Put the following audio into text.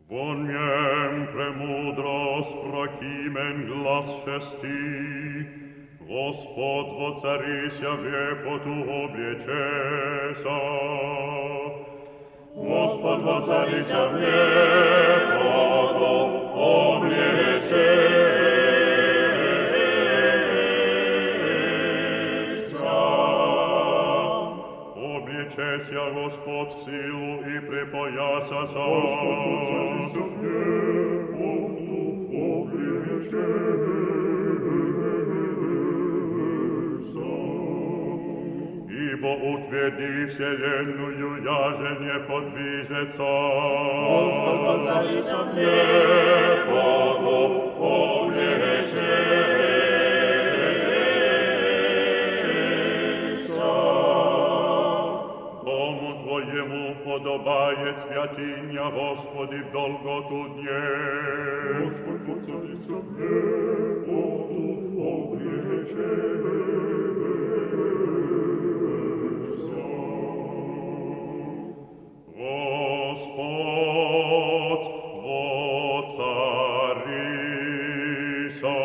Von miem премудро спрокимен глас шести, Господ воцарися в епоту облечеса. Господ воцарися в епоту облечеса. Облечеся Господ в силу и припоясася. Господ воцарися в епоту облечеса. Ибо утверди вселенную, яже не подвижется. Господ воцарися в епоту облечеса. Дому Твоему подобает святыня, Господи, в долготу дней. Господ воцарися в епоту облечеса. Господь воцарися.